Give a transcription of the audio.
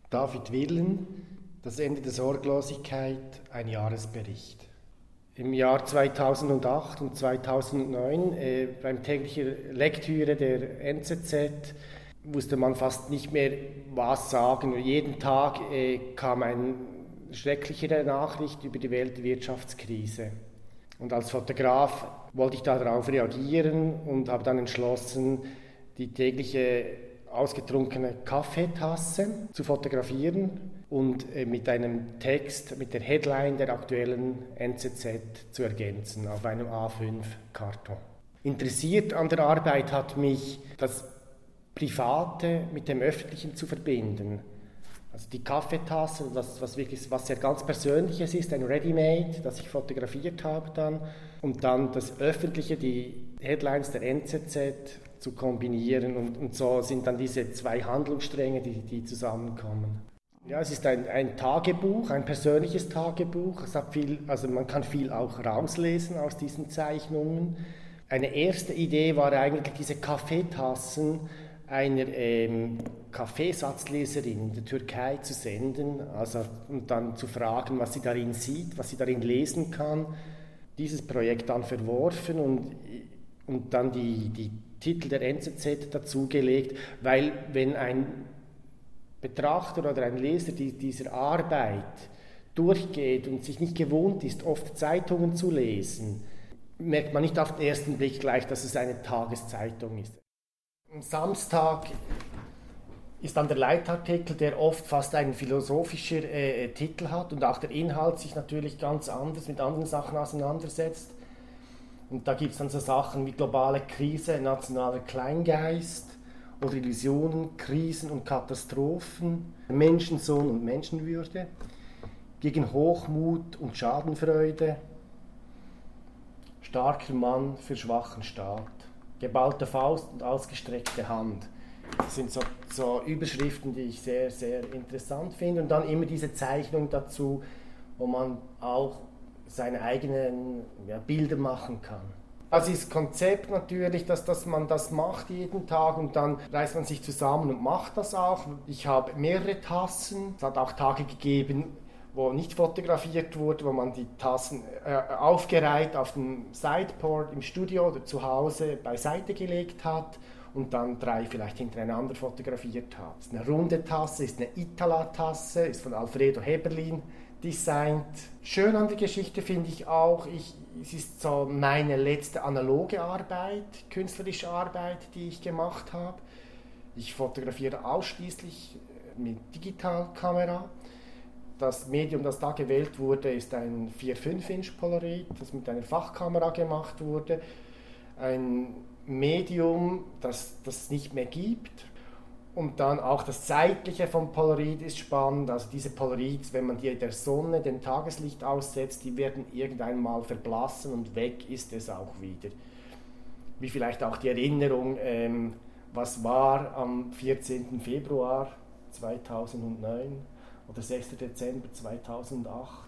David Willen, Das Ende der Sorglosigkeit, ein Jahresbericht. Im Jahr 2008 und 2009 beim täglichen Lektüre der NZZ wusste man fast nicht mehr, was sagen. Jeden Tag kam eine schrecklichere Nachricht über die Weltwirtschaftskrise. Und als Fotograf wollte ich darauf reagieren und habe dann entschlossen, die tägliche ausgetrunkene Kaffeetasse zu fotografieren und mit einem Text, mit der Headline der aktuellen NZZ zu ergänzen auf einem A5-Karton. Interessiert an der Arbeit hat mich das Private mit dem Öffentlichen zu verbinden. Also die Kaffeetasse, was ja ganz Persönliches ist, ein Ready-Made, das ich fotografiert habe dann. Und dann das Öffentliche, die Headlines der NZZ zu kombinieren. Und so sind dann diese zwei Handlungsstränge, die zusammenkommen. Ja, es ist ein Tagebuch, ein persönliches Tagebuch. Es hat viel, also man kann viel auch rauslesen aus diesen Zeichnungen. Eine erste Idee war eigentlich diese Kaffeetassen einer Kaffeesatzleserin in der Türkei zu senden, also, und dann zu fragen, was sie darin sieht, was sie darin lesen kann. Dieses Projekt dann verworfen und dann die Titel der NZZ dazugelegt, weil wenn ein Betrachter oder ein Leser dieser Arbeit durchgeht und sich nicht gewohnt ist, oft Zeitungen zu lesen, merkt man nicht auf den ersten Blick gleich, dass es eine Tageszeitung ist. Am Samstag ist dann der Leitartikel, der oft fast einen philosophischen Titel hat und auch der Inhalt sich natürlich ganz anders mit anderen Sachen auseinandersetzt. Und da gibt es dann so Sachen wie globale Krise, nationaler Kleingeist oder Illusionen, Krisen und Katastrophen, Menschensohn und Menschenwürde, gegen Hochmut und Schadenfreude, starker Mann für schwachen Staat, geballte Faust und ausgestreckte Hand. Das sind so Überschriften, die ich sehr, sehr interessant finde. Und dann immer diese Zeichnung dazu, wo man auch seine eigenen Bilder machen kann. Das ist das Konzept natürlich, dass man das macht jeden Tag und dann reißt man sich zusammen und macht das auch. Ich habe mehrere Tassen. Es hat auch Tage gegeben, wo nicht fotografiert wurde, wo man die Tassen aufgereiht auf dem Sideboard im Studio oder zu Hause beiseite gelegt hat und dann 3 vielleicht hintereinander fotografiert hat. Es ist eine runde Tasse, ist eine Itala-Tasse, ist von Alfredo Heberlin designt. Schön an der Geschichte finde ich auch, es ist so meine letzte analoge Arbeit, künstlerische Arbeit, die ich gemacht habe. Ich fotografiere ausschließlich mit Digitalkamera. Das Medium, das da gewählt wurde, ist ein 4-5-Inch Polaroid, das mit einer Fachkamera gemacht wurde. Ein Medium, das es nicht mehr gibt. Und dann auch das Zeitliche vom Polaroid ist spannend. Also diese Polaroids, wenn man die der Sonne, dem Tageslicht aussetzt, die werden irgendwann mal verblassen und weg ist es auch wieder. Wie vielleicht auch die Erinnerung, was war am 14. Februar 2009 oder 6. Dezember 2008.